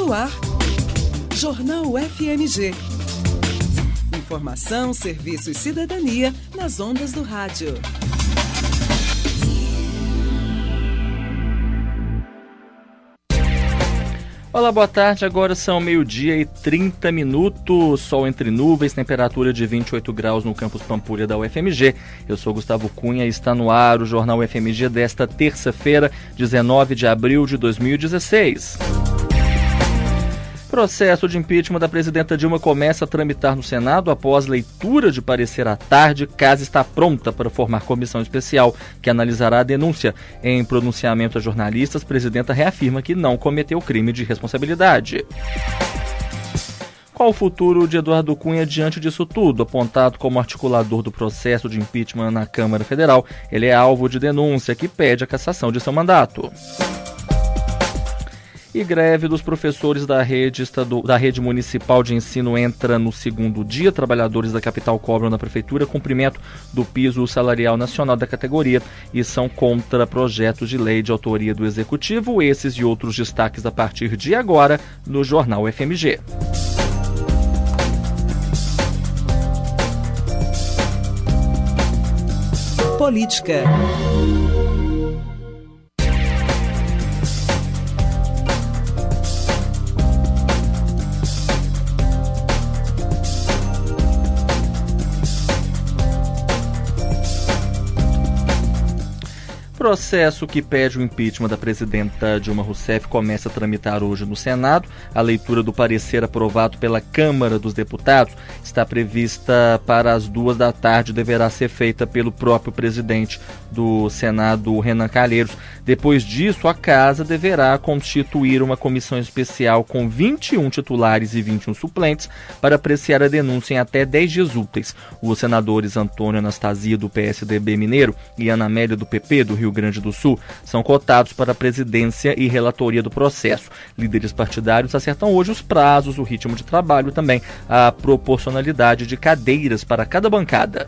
No ar, Jornal FMG. Informação, serviço e cidadania nas ondas do rádio. Olá, boa tarde. Agora são 12h30, sol entre nuvens, temperatura de 28 graus no campus Pampulha da UFMG. Eu sou Gustavo Cunha e está no ar o Jornal UFMG desta terça-feira, 19 de abril de 2016. Processo de impeachment da presidenta Dilma começa a tramitar no Senado após leitura de parecer à tarde. Casa está pronta para formar comissão especial que analisará a denúncia. Em pronunciamento a jornalistas, a presidenta reafirma que não cometeu crime de responsabilidade. Qual o futuro de Eduardo Cunha diante disso tudo? Apontado como articulador do processo de impeachment na Câmara Federal, ele é alvo de denúncia que pede a cassação de seu mandato. E greve dos professores da rede municipal de ensino entra no segundo dia. Trabalhadores da capital cobram da prefeitura cumprimento do piso salarial nacional da categoria e são contra projetos de lei de autoria do Executivo. Esses e outros destaques a partir de agora no Jornal FMG. Política. O processo que pede o impeachment da presidenta Dilma Rousseff começa a tramitar hoje no Senado. A leitura do parecer aprovado pela Câmara dos Deputados está prevista para as 14h. Deverá ser feita pelo próprio presidente do Senado, Renan Calheiros. Depois disso, a Casa deverá constituir uma comissão especial com 21 titulares e 21 suplentes para apreciar a denúncia em até 10 dias úteis. Os senadores Antônio Anastasia, do PSDB mineiro, e Ana Amélia, do PP, do Rio Grande do Sul, são cotados para a presidência e relatoria do processo. Líderes partidários acertam hoje os prazos, o ritmo de trabalho e também a proporcionalidade de cadeiras para cada bancada.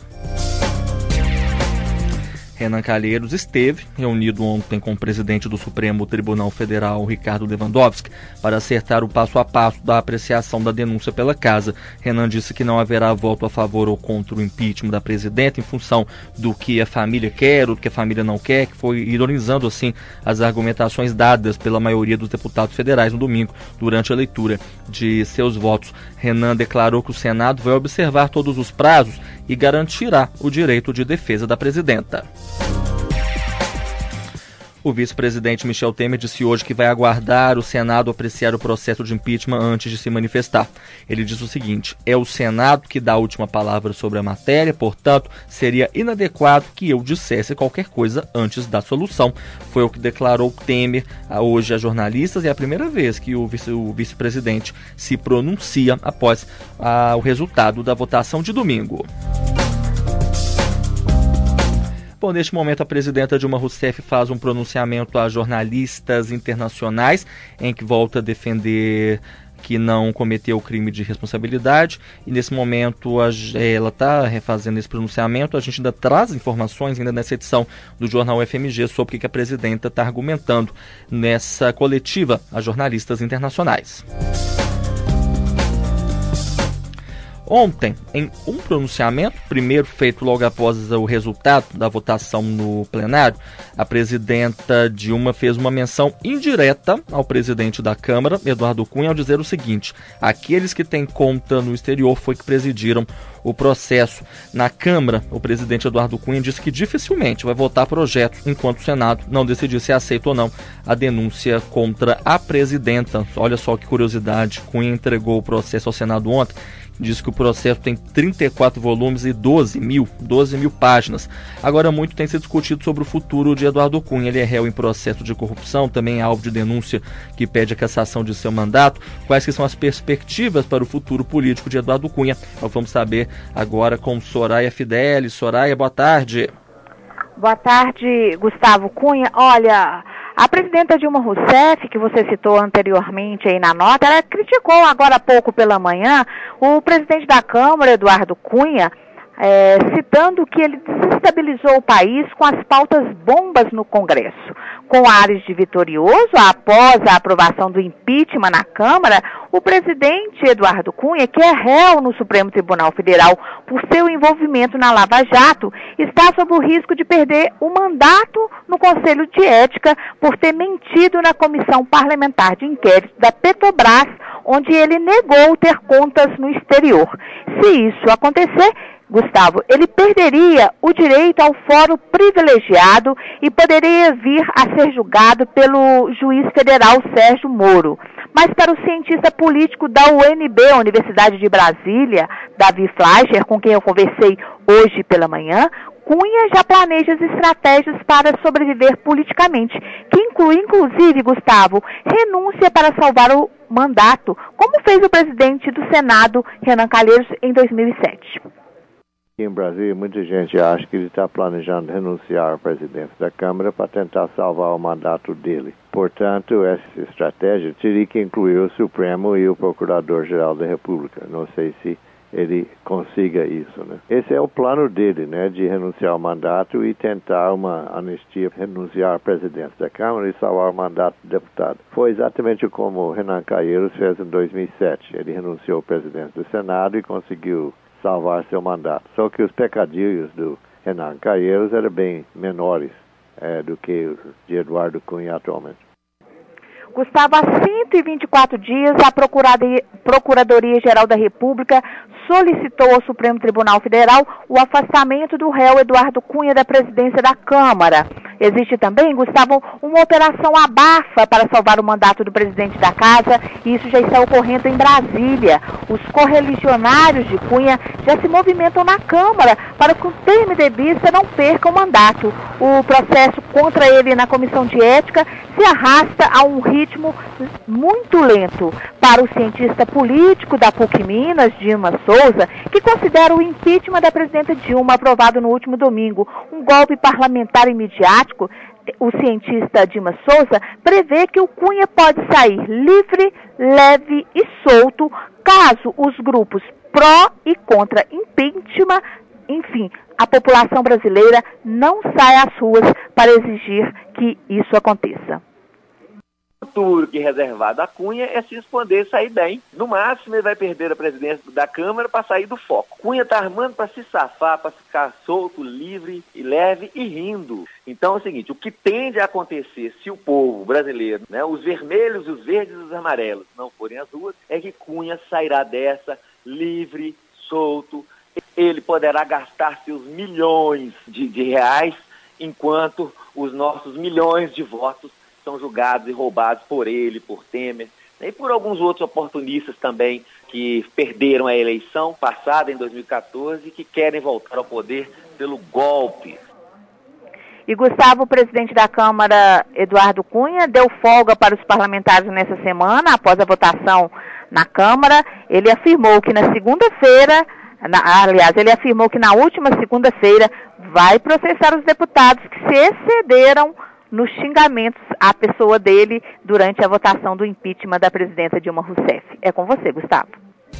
Renan Calheiros esteve reunido ontem com o presidente do Supremo Tribunal Federal, Ricardo Lewandowski, para acertar o passo a passo da apreciação da denúncia pela Casa. Renan disse que não haverá voto a favor ou contra o impeachment da presidenta em função do que a família quer ou do que a família não quer, que foi ironizando assim as argumentações dadas pela maioria dos deputados federais no domingo, durante a leitura de seus votos. Renan declarou que o Senado vai observar todos os prazos e garantirá o direito de defesa da presidenta. O vice-presidente Michel Temer disse hoje que vai aguardar o Senado apreciar o processo de impeachment antes de se manifestar. Ele diz o seguinte: é o Senado que dá a última palavra sobre a matéria, portanto, seria inadequado que eu dissesse qualquer coisa antes da solução. Foi o que declarou Temer hoje a jornalistas e é a primeira vez que o vice-presidente se pronuncia após o resultado da votação de domingo. Bom, neste momento a presidenta Dilma Rousseff faz um pronunciamento a jornalistas internacionais em que volta a defender que não cometeu crime de responsabilidade e nesse momento ela está refazendo esse pronunciamento. A gente ainda traz informações ainda nessa edição do Jornal FMG sobre o que a presidenta está argumentando nessa coletiva a jornalistas internacionais. Ontem, em um pronunciamento, primeiro feito logo após o resultado da votação no plenário, a presidenta Dilma fez uma menção indireta ao presidente da Câmara, Eduardo Cunha, ao dizer o seguinte: aqueles que têm conta no exterior foi que presidiram o processo. Na Câmara, o presidente Eduardo Cunha disse que dificilmente vai votar projetos enquanto o Senado não decidir se aceita ou não a denúncia contra a presidenta. Olha só que curiosidade, Cunha entregou o processo ao Senado ontem. Diz que o processo tem 34 volumes e 12 mil páginas. Agora, muito tem se discutido sobre o futuro de Eduardo Cunha. Ele é réu em processo de corrupção, também é alvo de denúncia que pede a cassação de seu mandato. Quais que são as perspectivas para o futuro político de Eduardo Cunha? Nós vamos saber agora com Soraya Fidelis. Soraya, boa tarde. Boa tarde, Gustavo Cunha. Olha, a presidenta Dilma Rousseff, que você citou anteriormente aí na nota, ela criticou agora há pouco pela manhã o presidente da Câmara, Eduardo Cunha, citando que ele desestabilizou o país com as pautas bombas no Congresso. Com ares de vitorioso, após a aprovação do impeachment na Câmara, o presidente Eduardo Cunha, que é réu no Supremo Tribunal Federal por seu envolvimento na Lava Jato, está sob o risco de perder o mandato no Conselho de Ética por ter mentido na Comissão Parlamentar de Inquérito da Petrobras, onde ele negou ter contas no exterior. Se isso acontecer, Gustavo, ele perderia o direito ao fórum privilegiado e poderia vir a ser julgado pelo juiz federal Sérgio Moro. Mas para o cientista político da UNB, a Universidade de Brasília, Davi Fleischer, com quem eu conversei hoje pela manhã, Cunha já planeja as estratégias para sobreviver politicamente, que inclui, inclusive, Gustavo, renúncia para salvar o mandato, como fez o presidente do Senado, Renan Calheiros, em 2007. Em Brasília, muita gente acha que ele está planejando renunciar ao presidente da Câmara para tentar salvar o mandato dele. Portanto, essa estratégia teria que incluir o Supremo e o Procurador-Geral da República. Não sei se ele consiga isso, né? Esse é o plano dele, né, de renunciar ao mandato e tentar uma anistia, renunciar ao presidente da Câmara e salvar o mandato do deputado. Foi exatamente como Renan Calheiros fez em 2007. Ele renunciou ao presidente do Senado e conseguiu salvar seu mandato. Só que os pecadilhos do Renan Calheiros eram bem menores do que os de Eduardo Cunha atualmente. Gustavo, há 124 dias, a Procuradoria-Geral da República solicitou ao Supremo Tribunal Federal o afastamento do réu Eduardo Cunha da presidência da Câmara. Existe também, Gustavo, uma operação abafa para salvar o mandato do presidente da Casa, e isso já está ocorrendo em Brasília. Os correligionários de Cunha já se movimentam na Câmara para que o PMDBista não perca o mandato. O processo contra ele na Comissão de Ética se arrasta a um ritmo muito lento. Para o cientista político da PUC Minas, Dima Souza, que considera o impeachment da presidenta Dilma, aprovado no último domingo, um golpe parlamentar e midiático, o cientista Dima Souza prevê que o Cunha pode sair livre, leve e solto caso os grupos pró e contra impeachment, enfim, a população brasileira não saia às ruas para exigir que isso aconteça. O futuro que reservado a Cunha é se esconder e sair bem. No máximo, ele vai perder a presidência da Câmara para sair do foco. Cunha está armando para se safar, para ficar solto, livre e leve e rindo. Então é o seguinte, o que tende a acontecer se o povo brasileiro, né, os vermelhos, os verdes e os amarelos não forem às ruas, é que Cunha sairá dessa livre, solto. Ele poderá gastar seus milhões de reais, enquanto os nossos milhões de votos são julgados e roubados por ele, por Temer, e por alguns outros oportunistas também que perderam a eleição passada em 2014 e que querem voltar ao poder pelo golpe. E Gustavo, o presidente da Câmara, Eduardo Cunha, deu folga para os parlamentares nessa semana, após a votação na Câmara. Ele afirmou que na segunda-feira, ele afirmou que na última segunda-feira vai processar os deputados que se excederam nos xingamentos à pessoa dele durante a votação do impeachment da presidenta Dilma Rousseff. É com você, Gustavo.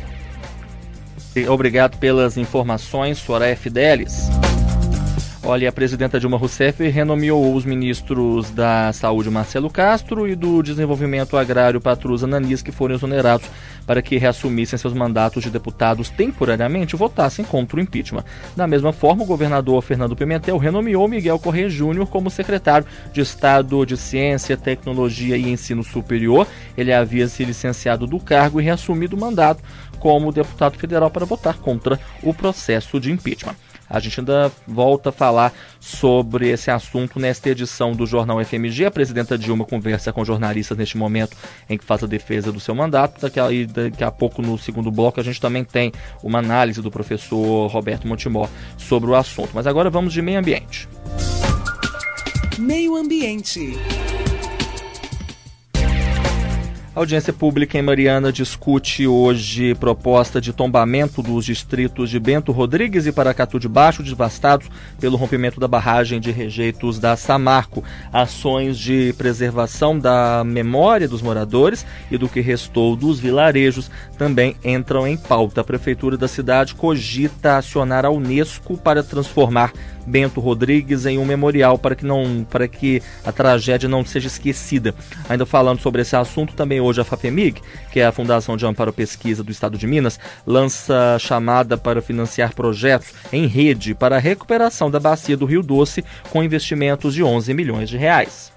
Obrigado pelas informações, Soraya Fidelis. Olha, a presidenta Dilma Rousseff renomeou os ministros da Saúde, Marcelo Castro, e do Desenvolvimento Agrário, Patrus Ananis, que foram exonerados para que reassumissem seus mandatos de deputados temporariamente e votassem contra o impeachment. Da mesma forma, o governador Fernando Pimentel renomeou Miguel Correia Júnior como secretário de Estado de Ciência, Tecnologia e Ensino Superior. Ele havia se licenciado do cargo e reassumido o mandato como deputado federal para votar contra o processo de impeachment. A gente ainda volta a falar sobre esse assunto nesta edição do Jornal FMG. A presidenta Dilma conversa com jornalistas neste momento em que faz a defesa do seu mandato. Daqui a pouco, no segundo bloco, a gente também tem uma análise do professor Roberto Montemor sobre o assunto. Mas agora vamos de meio ambiente. Meio ambiente. A audiência pública em Mariana discute hoje proposta de tombamento dos distritos de Bento Rodrigues e Paracatu de Baixo, devastados pelo rompimento da barragem de rejeitos da Samarco. Ações de preservação da memória dos moradores e do que restou dos vilarejos também entram em pauta. A prefeitura da cidade cogita acionar a Unesco para transformar Bento Rodrigues em um memorial para que a tragédia não seja esquecida. Ainda falando sobre esse assunto, também hoje a FAPEMIG, que é a Fundação de Amparo à Pesquisa do Estado de Minas, lança chamada para financiar projetos em rede para a recuperação da bacia do Rio Doce com investimentos de 11 milhões de reais.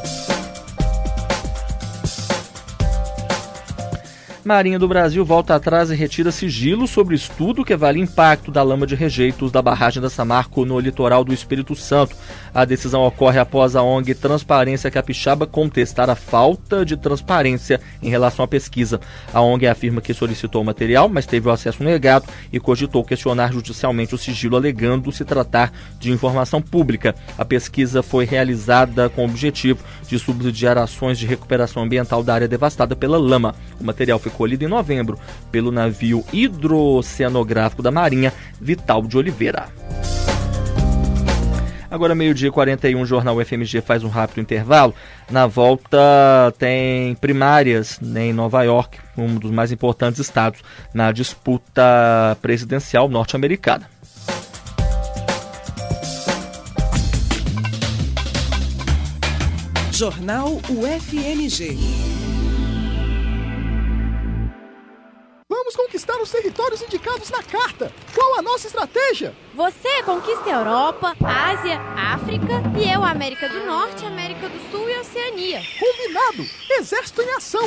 Marinha do Brasil volta atrás e retira sigilo sobre estudo que avalia impacto da lama de rejeitos da barragem da Samarco no litoral do Espírito Santo. A decisão ocorre após a ONG Transparência Capixaba contestar a falta de transparência em relação à pesquisa. A ONG afirma que solicitou o material, mas teve o acesso negado e cogitou questionar judicialmente o sigilo, alegando se tratar de informação pública. A pesquisa foi realizada com o objetivo de subsidiar ações de recuperação ambiental da área devastada pela lama. O material foi colhido em novembro pelo navio hidroceanográfico da Marinha, Vital de Oliveira. Agora 12h41, o Jornal UFMG faz um rápido intervalo. Na volta tem primárias em Nova York, um dos mais importantes estados na disputa presidencial norte-americana. Jornal UFMG. Vamos conquistar os territórios indicados na carta. Qual a nossa estratégia? Você conquista a Europa, Ásia, África e eu a América do Norte, América do Sul e Oceania. Combinado! Exército em ação!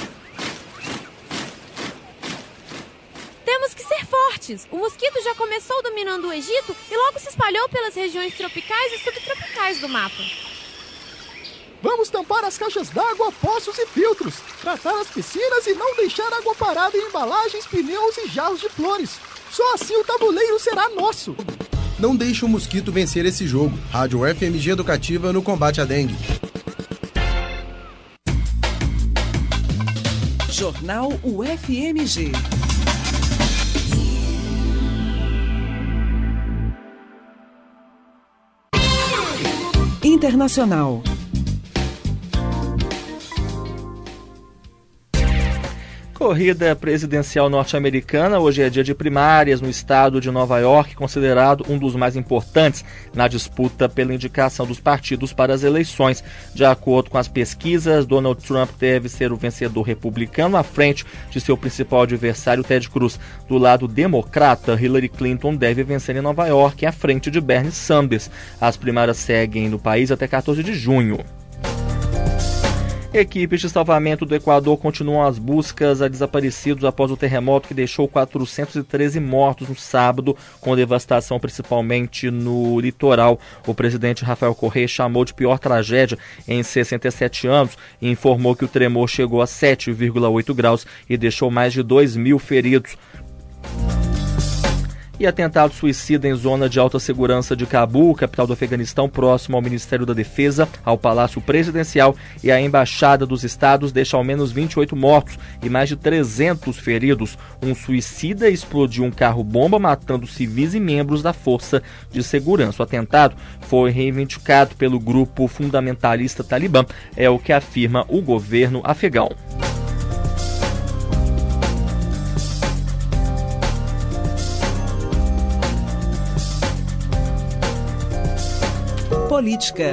Temos que ser fortes. O mosquito já começou dominando o Egito e logo se espalhou pelas regiões tropicais e subtropicais do mapa. Vamos tampar as caixas d'água, poços e filtros, tratar as piscinas e não deixar água parada em embalagens, pneus e jarros de flores. Só assim o tabuleiro será nosso. Não deixe o mosquito vencer esse jogo. Rádio UFMG Educativa no combate à dengue. Jornal UFMG. Internacional. Corrida presidencial norte-americana. Hoje é dia de primárias no estado de Nova York, considerado um dos mais importantes na disputa pela indicação dos partidos para as eleições. De acordo com as pesquisas, Donald Trump deve ser o vencedor republicano à frente de seu principal adversário, Ted Cruz. Do lado democrata, Hillary Clinton deve vencer em Nova York à frente de Bernie Sanders. As primárias seguem no país até 14 de junho. Equipes de salvamento do Equador continuam as buscas a desaparecidos após o terremoto que deixou 413 mortos no sábado, com devastação principalmente no litoral. O presidente Rafael Correa chamou de pior tragédia em 67 anos e informou que o tremor chegou a 7,8 graus e deixou mais de 2.000 feridos. E atentado suicida em zona de alta segurança de Cabul, capital do Afeganistão, próximo ao Ministério da Defesa, ao Palácio Presidencial e à Embaixada dos Estados, deixa ao menos 28 mortos e mais de 300 feridos. Um suicida explodiu um carro-bomba, matando civis e membros da Força de Segurança. O atentado foi reivindicado pelo grupo fundamentalista Talibã, é o que afirma o governo afegão. Política.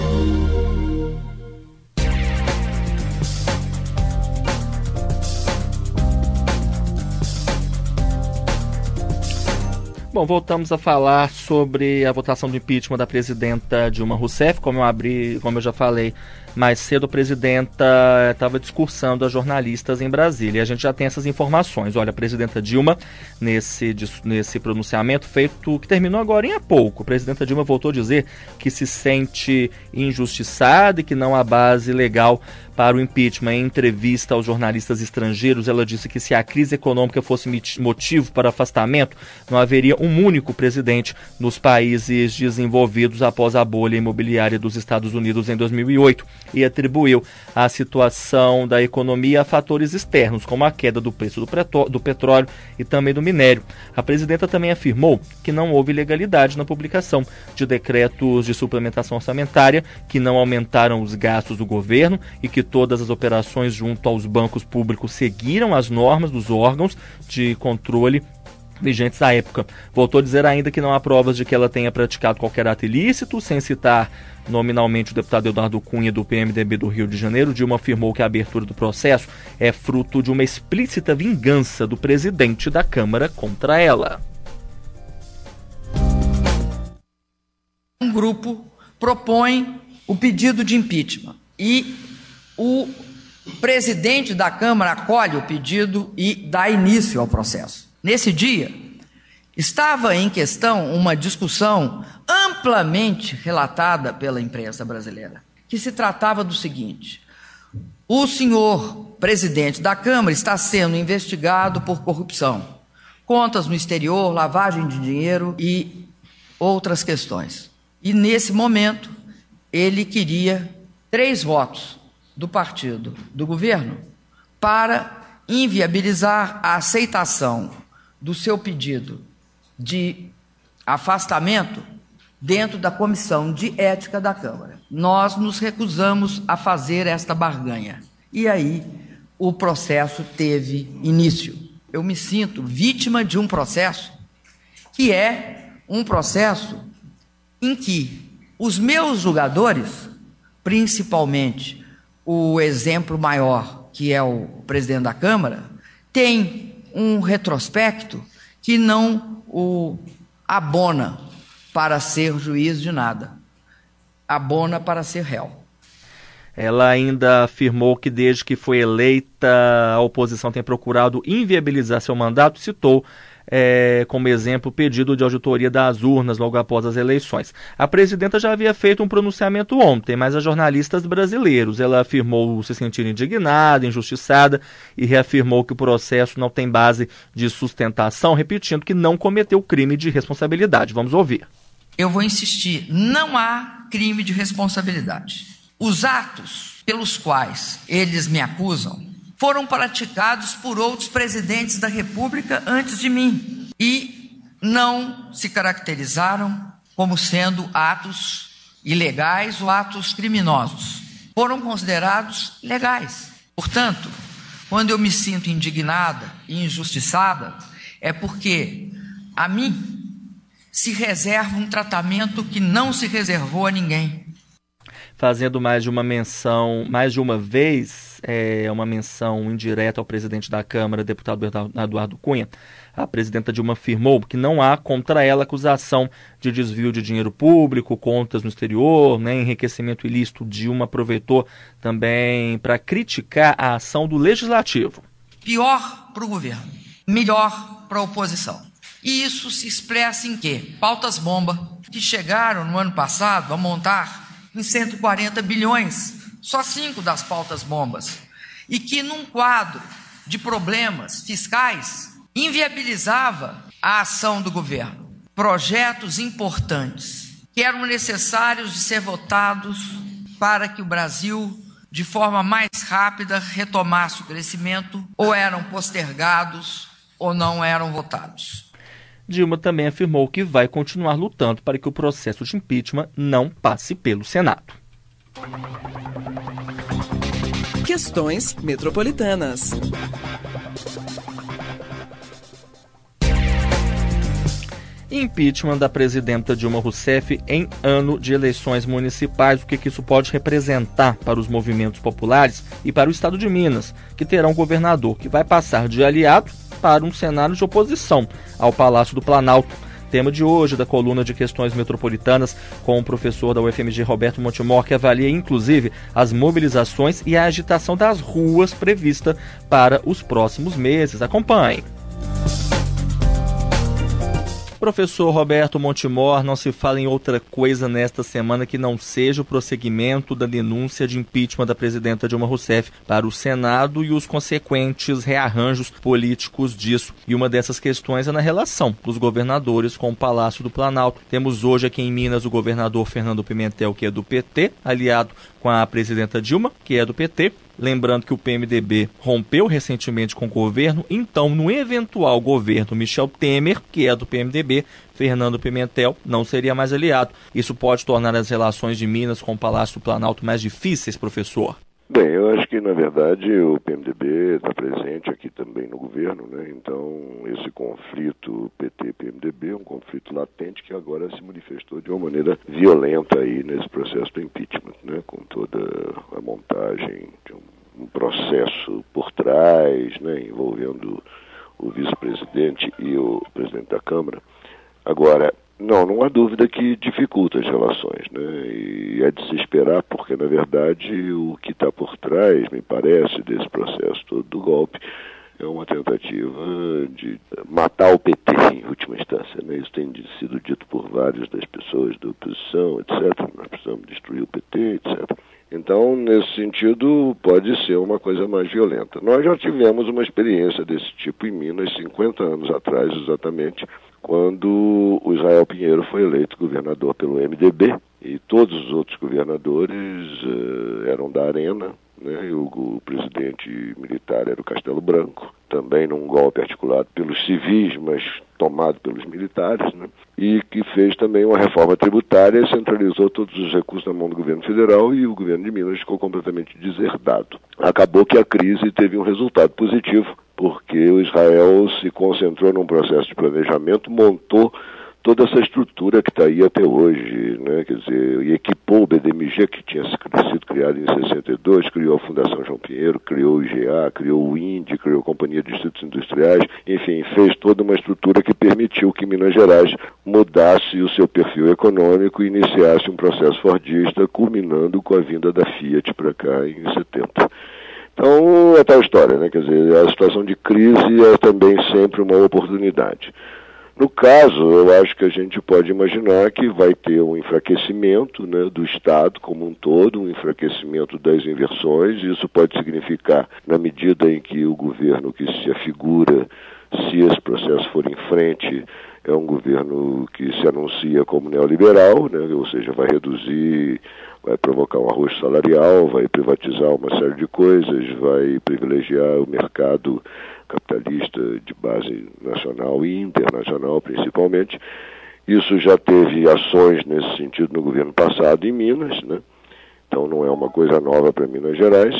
Bom, voltamos a falar sobre a votação do impeachment da presidenta Dilma Rousseff. Como eu já falei mais cedo, a presidenta estava discursando a jornalistas em Brasília. E a gente já tem essas informações. Olha, a presidenta Dilma, nesse pronunciamento feito, que terminou agora há pouco, a presidenta Dilma voltou a dizer que se sente injustiçada e que não há base legal para o impeachment. Em entrevista aos jornalistas estrangeiros, ela disse que se a crise econômica fosse motivo para afastamento, não haveria um único presidente nos países desenvolvidos após a bolha imobiliária dos Estados Unidos em 2008 e atribuiu a situação da economia a fatores externos, como a queda do preço do petróleo e também do minério. A presidenta também afirmou que não houve ilegalidade na publicação de decretos de suplementação orçamentária, que não aumentaram os gastos do governo e que todas as operações junto aos bancos públicos seguiram as normas dos órgãos de controle vigentes à época. Voltou a dizer ainda que não há provas de que ela tenha praticado qualquer ato ilícito, sem citar nominalmente o deputado Eduardo Cunha do PMDB do Rio de Janeiro. Dilma afirmou que a abertura do processo é fruto de uma explícita vingança do presidente da Câmara contra ela. Um grupo propõe o pedido de impeachment e o presidente da Câmara acolhe o pedido e dá início ao processo. Nesse dia, estava em questão uma discussão amplamente relatada pela imprensa brasileira, que se tratava do seguinte: o senhor presidente da Câmara está sendo investigado por corrupção, contas no exterior, lavagem de dinheiro e outras questões. E nesse momento, ele queria 3 votos do partido do governo para inviabilizar a aceitação do seu pedido de afastamento dentro da Comissão de Ética da Câmara. Nós nos recusamos a fazer esta barganha. E aí o processo teve início. Eu me sinto vítima de um processo que é um processo em que os meus julgadores, principalmente o exemplo maior, que é o presidente da Câmara, tem um retrospecto que não o abona para ser juiz de nada, abona para ser réu. Ela ainda afirmou que desde que foi eleita, a oposição tem procurado inviabilizar seu mandato, citou como exemplo o pedido de auditoria das urnas logo após as eleições. A presidenta já havia feito um pronunciamento ontem, mas a jornalistas brasileiros, ela afirmou se sentir indignada, injustiçada e reafirmou que o processo não tem base de sustentação, repetindo que não cometeu crime de responsabilidade. Vamos ouvir. Eu vou insistir, não há crime de responsabilidade. Os atos pelos quais eles me acusam foram praticados por outros presidentes da República antes de mim e não se caracterizaram como sendo atos ilegais ou atos criminosos. Foram considerados legais. Portanto, quando eu me sinto indignada e injustiçada, é porque a mim se reserva um tratamento que não se reservou a ninguém. Fazendo mais de uma vez, uma menção indireta ao presidente da Câmara, deputado Eduardo Cunha, a presidenta Dilma afirmou que não há contra ela acusação de desvio de dinheiro público, contas no exterior, enriquecimento ilícito. Dilma aproveitou também para criticar a ação do Legislativo. Pior para o governo, melhor para a oposição. E isso se expressa em quê? Pautas-bomba, que chegaram no ano passado a montar em 140 bilhões, só 5 das pautas-bombas, e que num quadro de problemas fiscais inviabilizava a ação do governo. Projetos importantes que eram necessários de ser votados para que o Brasil, de forma mais rápida, retomasse o crescimento, ou eram postergados ou não eram votados. Dilma também afirmou que vai continuar lutando para que o processo de impeachment não passe pelo Senado. Questões metropolitanas. Impeachment da presidenta Dilma Rousseff em ano de eleições municipais. O que isso pode representar para os movimentos populares e para o estado de Minas, que terá um governador que vai passar de aliado para um cenário de oposição ao Palácio do Planalto. Tema de hoje da coluna de Questões Metropolitanas com o professor da UFMG, Roberto Montemor, que avalia inclusive as mobilizações e a agitação das ruas prevista para os próximos meses. Acompanhe. O professor Roberto Montemor, não se fala em outra coisa nesta semana que não seja o prosseguimento da denúncia de impeachment da presidenta Dilma Rousseff para o Senado e os consequentes rearranjos políticos disso. E uma dessas questões é na relação dos governadores com o Palácio do Planalto. Temos hoje aqui em Minas o governador Fernando Pimentel, que é do PT, aliado com a presidenta Dilma, que é do PT. Lembrando que o PMDB rompeu recentemente com o governo, então no eventual governo Michel Temer, que é do PMDB, Fernando Pimentel não seria mais aliado. Isso pode tornar as relações de Minas com o Palácio do Planalto mais difíceis, professor? Bem, eu acho que, na verdade, o PMDB está presente aqui também no governo, né? Então, esse conflito PT-PMDB é um conflito latente que agora se manifestou de uma maneira violenta aí nesse processo do impeachment, né? Com toda a montagem de um processo por trás, né? Envolvendo o vice-presidente e o presidente da Câmara. Agora, não há dúvida que dificulta as relações, né? E é de se esperar, porque, na verdade, o que está por trás, me parece, desse processo todo do golpe, é uma tentativa de matar o PT, em última instância, né? Isso tem sido dito por várias das pessoas da oposição, etc. Nós precisamos destruir o PT, etc. Então, nesse sentido, pode ser uma coisa mais violenta. Nós já tivemos uma experiência desse tipo em Minas, 50 anos atrás, exatamente, quando o Israel Pinheiro foi eleito governador pelo MDB e todos os outros governadores eram da Arena, né? E o presidente militar era o Castelo Branco, também num golpe articulado pelos civis, mas tomado pelos militares, né? E que fez também uma reforma tributária e centralizou todos os recursos na mão do governo federal e o governo de Minas ficou completamente deserdado. Acabou que a crise teve um resultado positivo, porque o Israel se concentrou num processo de planejamento, montou toda essa estrutura que está aí até hoje, né? Quer dizer, e equipou o BDMG, que tinha sido criado em 62, criou a Fundação João Pinheiro, criou o IGA, criou o INDE, criou a Companhia de Distritos Industriais, enfim, fez toda uma estrutura que permitiu que Minas Gerais mudasse o seu perfil econômico e iniciasse um processo fordista, culminando com a vinda da Fiat para cá em 70. Então, é tal história, né? Quer dizer, a situação de crise é também sempre uma oportunidade. No caso, eu acho que a gente pode imaginar que vai ter um enfraquecimento, né, do Estado como um todo, um enfraquecimento das inversões. Isso pode significar, na medida em que o governo que se afigura, se esse processo for em frente, é um governo que se anuncia como neoliberal, né, ou seja, vai reduzir, vai provocar um arroxo salarial, vai privatizar uma série de coisas, vai privilegiar o mercado capitalista de base nacional e internacional, principalmente. Isso já teve ações nesse sentido no governo passado em Minas, né? Então não é uma coisa nova para Minas Gerais,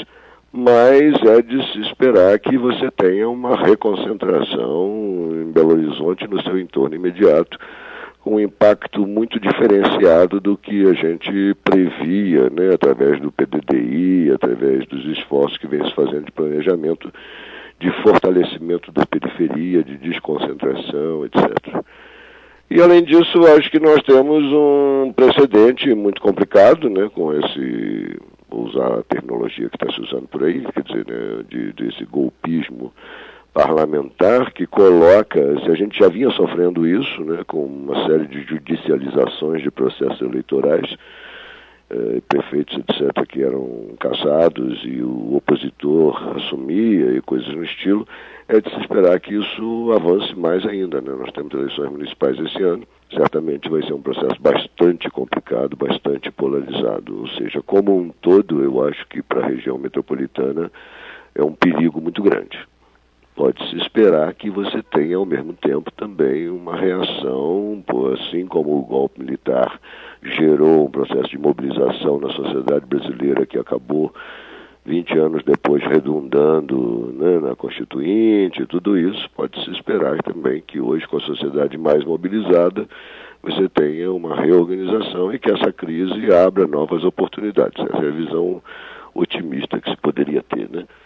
mas é de se esperar que você tenha uma reconcentração em Belo Horizonte no seu entorno imediato, com um impacto muito diferenciado do que a gente previa, né, através do PDDI, através dos esforços que vem se fazendo de planejamento, de fortalecimento da periferia, de desconcentração, etc. E, além disso, acho que nós temos um precedente muito complicado, né, com esse, vou usar a terminologia que está se usando por aí, quer dizer, né, desse golpismo parlamentar que coloca, se a gente já vinha sofrendo isso, né, com uma série de judicializações de processos eleitorais, prefeitos, etc., que eram caçados e o opositor assumia e coisas no estilo, é de se esperar que isso avance mais ainda, né? Nós temos eleições municipais esse ano, certamente vai ser um processo bastante complicado, bastante polarizado, ou seja, como um todo, eu acho que para a região metropolitana é um perigo muito grande. Pode-se esperar que você tenha, ao mesmo tempo, também uma reação, assim como o golpe militar gerou um processo de mobilização na sociedade brasileira que acabou 20 anos depois redundando, né, na Constituinte e tudo isso. Pode-se esperar também que hoje, com a sociedade mais mobilizada, você tenha uma reorganização e que essa crise abra novas oportunidades. Essa é a visão otimista que se poderia ter, né?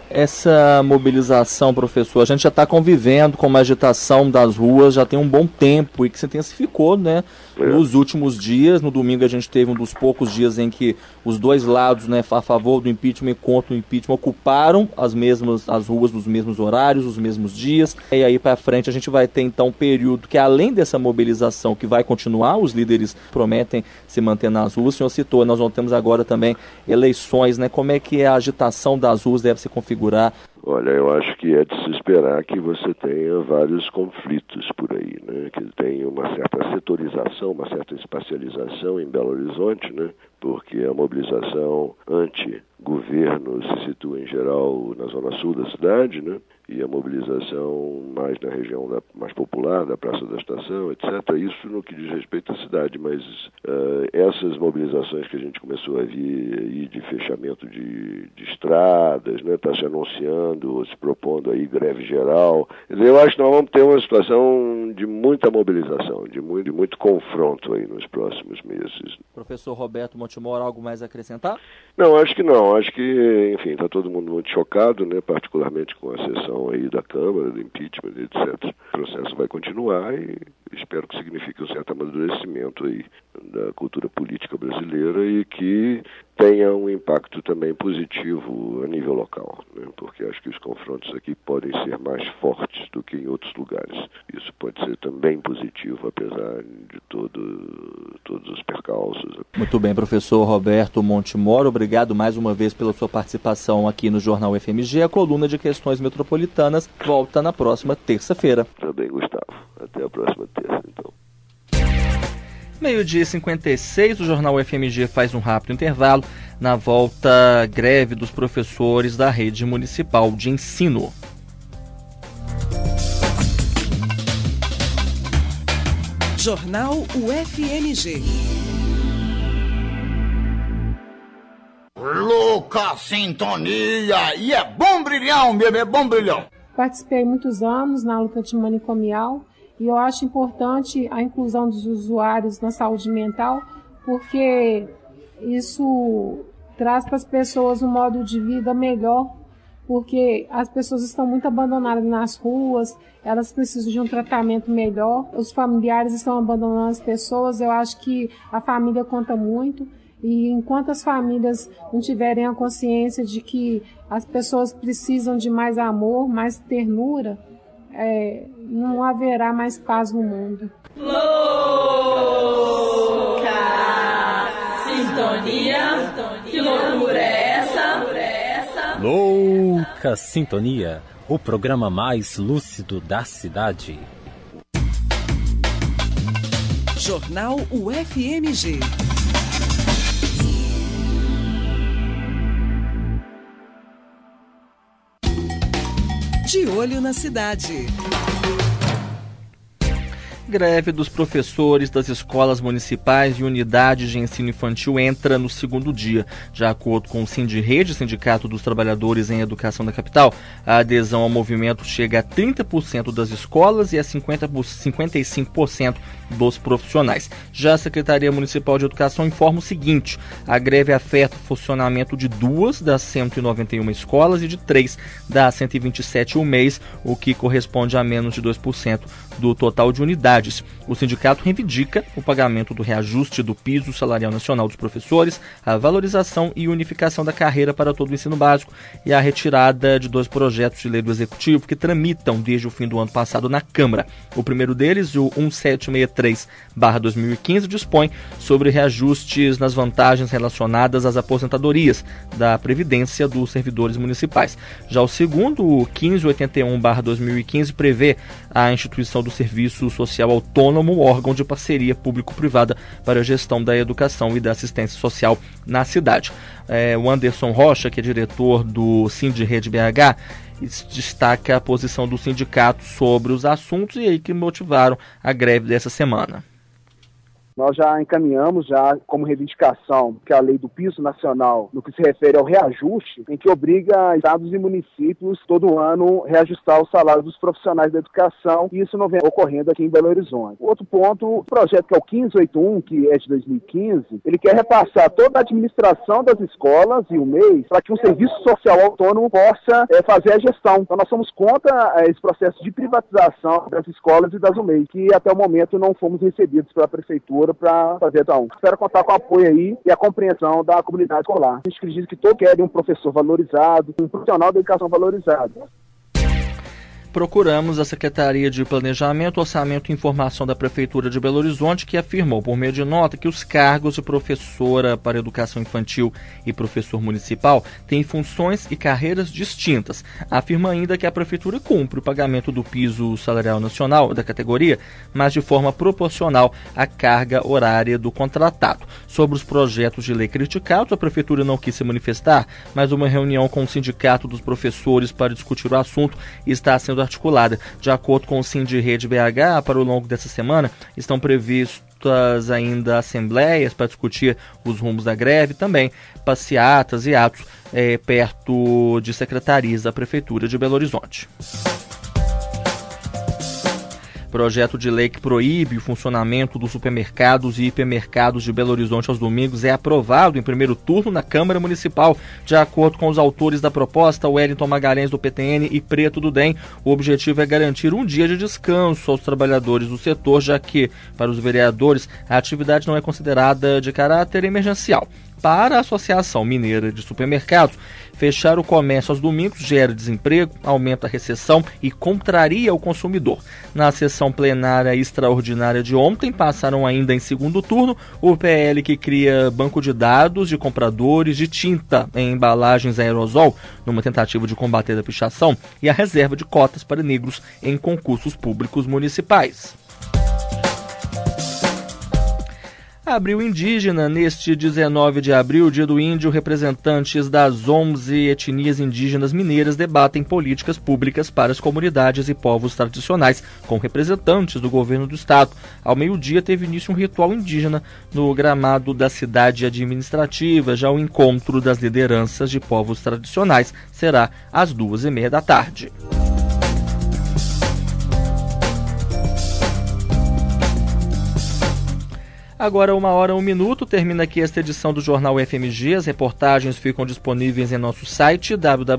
Essa mobilização, professor, a gente já está convivendo com uma agitação das ruas já tem um bom tempo e que se intensificou, né, nos últimos dias. No domingo a gente teve um dos poucos dias em que os dois lados, né, a favor do impeachment e contra o impeachment, ocuparam as ruas nos mesmos horários, os mesmos dias. E aí para frente a gente vai ter então um período que, além dessa mobilização que vai continuar, os líderes prometem se manter nas ruas. O senhor citou, nós não temos agora também eleições, né? Como é que a agitação das ruas deve se configurar? Olha, eu acho que é de se esperar que você tenha vários conflitos por aí, né? Que tenha uma certa setorização, uma certa espacialização em Belo Horizonte, né? Porque a mobilização anti-governo se situa em geral na zona sul da cidade, né? E a mobilização mais na região mais popular, da Praça da Estação, etc. Isso no que diz respeito à cidade, mas essas mobilizações que a gente começou a ver aí de fechamento de estradas, né? Está se anunciando, se propondo aí greve geral. Eu acho que nós vamos ter uma situação de muita mobilização, de muito confronto aí nos próximos meses. Professor Roberto Montemor, algo mais a acrescentar? Não, acho que não. Acho que, enfim, está todo mundo muito chocado, né? Particularmente com a sessão aí da Câmara, do impeachment, etc. O processo vai continuar e espero que signifique um certo amadurecimento aí da cultura política brasileira e que tenha um impacto também positivo a nível local, né? Porque acho que os confrontos aqui podem ser mais fortes do que em outros lugares. Isso pode ser também positivo, apesar de todos os percalços. Muito bem, professor Roberto Montemor, obrigado mais uma vez pela sua participação aqui no Jornal FMG. A coluna de questões metropolitanas volta na próxima terça-feira. Tá bem, Gustavo. Até a próxima terça, então. 12h56, o Jornal FMG faz um rápido intervalo. Na volta, greve dos professores da rede municipal de ensino. Jornal UFMG. Louca sintonia! E é bom brilhão, bebê, bom brilhão! Participei muitos anos na luta antimanicomial e eu acho importante a inclusão dos usuários na saúde mental, porque isso traz para as pessoas um modo de vida melhor, porque as pessoas estão muito abandonadas nas ruas, elas precisam de um tratamento melhor, os familiares estão abandonando as pessoas. Eu acho que a família conta muito, e enquanto as famílias não tiverem a consciência de que as pessoas precisam de mais amor, mais ternura, não haverá mais paz no mundo. Louca sintonia, que loucura é essa? Louca Sintonia, o programa mais lúcido da cidade. Jornal UFMG. De olho na cidade. Greve dos professores das escolas municipais e unidades de ensino infantil entra no segundo dia. De acordo com o Sindirrede, Sindicato dos Trabalhadores em Educação da capital, a adesão ao movimento chega a 30% das escolas e a 55% dos profissionais. Já a Secretaria Municipal de Educação informa o seguinte: a greve afeta o funcionamento de 2 das 191 escolas e de 3 das 127 o mês, o que corresponde a menos de 2% do total de unidades. O sindicato reivindica o pagamento do reajuste do piso salarial nacional dos professores, a valorização e unificação da carreira para todo o ensino básico e a retirada de 2 projetos de lei do Executivo que tramitam desde o fim do ano passado na Câmara. O primeiro deles, o 1763/2015, dispõe sobre reajustes nas vantagens relacionadas às aposentadorias da Previdência dos servidores municipais. Já o segundo, o 1581/2015, prevê a instituição do Serviço Social Autônomo, órgão de parceria público-privada para a gestão da educação e da assistência social na cidade. O Anderson Rocha, que é diretor do Sindirrede BH, destaca a posição do sindicato sobre os assuntos e aí que motivaram a greve dessa semana. Nós já encaminhamos como reivindicação que a lei do piso nacional, no que se refere ao reajuste, em que obriga estados e municípios todo ano reajustar o salário dos profissionais da educação, e isso não vem ocorrendo aqui em Belo Horizonte. Outro ponto, o projeto que é o 1581, que é de 2015, ele quer repassar toda a administração das escolas e o MEI para que um serviço social autônomo possa fazer a gestão. Então nós somos contra esse processo de privatização das escolas e das UMEI, que até o momento não fomos recebidos pela prefeitura para fazer então. Espero contar com o apoio aí e a compreensão da comunidade escolar. A gente acredita que todos querem um professor valorizado, um profissional da educação valorizado. Procuramos a Secretaria de Planejamento, Orçamento e Informação da Prefeitura de Belo Horizonte, que afirmou, por meio de nota, que os cargos de professora para educação infantil e professor municipal têm funções e carreiras distintas. Afirma ainda que a Prefeitura cumpre o pagamento do piso salarial nacional da categoria, mas de forma proporcional à carga horária do contratado. Sobre os projetos de lei criticados, a Prefeitura não quis se manifestar, mas uma reunião com o Sindicato dos Professores para discutir o assunto está sendo articulada. De acordo com o Sindirede BH, para o longo dessa semana, estão previstas ainda assembleias para discutir os rumos da greve, também passeatas e atos perto de secretarias da Prefeitura de Belo Horizonte. Projeto de lei que proíbe o funcionamento dos supermercados e hipermercados de Belo Horizonte aos domingos é aprovado em primeiro turno na Câmara Municipal. De acordo com os autores da proposta, Wellington Magalhães do PTN e Preto do DEM, o objetivo é garantir um dia de descanso aos trabalhadores do setor, já que, para os vereadores, a atividade não é considerada de caráter emergencial. Para a Associação Mineira de Supermercados, fechar o comércio aos domingos gera desemprego, aumenta a recessão e contraria o consumidor. Na sessão plenária extraordinária de ontem, passaram ainda em segundo turno o PL que cria banco de dados de compradores de tinta em embalagens aerosol, numa tentativa de combater a pichação, e a reserva de cotas para negros em concursos públicos municipais. Abril Indígena. Neste 19 de abril, Dia do Índio, representantes das 11 etnias indígenas mineiras debatem políticas públicas para as comunidades e povos tradicionais, com representantes do governo do estado. Ao meio-dia, teve início um ritual indígena no gramado da cidade administrativa. Já o encontro das lideranças de povos tradicionais será às 2h30 da tarde. Agora, 1h01, termina aqui esta edição do Jornal UFMG. As reportagens ficam disponíveis em nosso site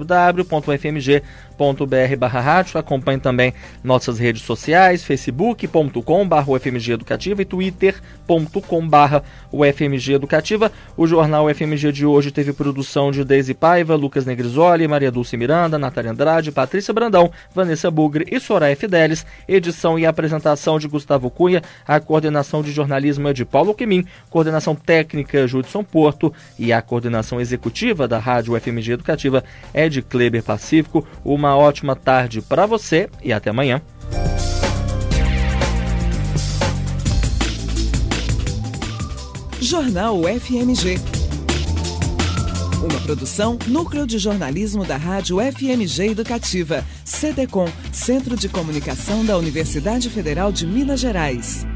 www.ufmg.br/rádio. Acompanhe também nossas redes sociais, facebook.com/UFMG Educativa e twitter.com/UFMG Educativa. O Jornal UFMG de hoje teve produção de Deise Paiva, Lucas Negrisoli, Maria Dulce Miranda, Natália Andrade, Patrícia Brandão, Vanessa Bugre e Soraya Fidelis. Edição e apresentação de Gustavo Cunha. A coordenação de jornalismo é de Paulo Quemin, coordenação técnica Judson Porto e a coordenação executiva da Rádio UFMG Educativa é de Kleber Pacífico. Uma ótima tarde para você e até amanhã. Jornal UFMG. Uma produção Núcleo de Jornalismo da Rádio UFMG Educativa. CDCom, Centro de Comunicação da Universidade Federal de Minas Gerais.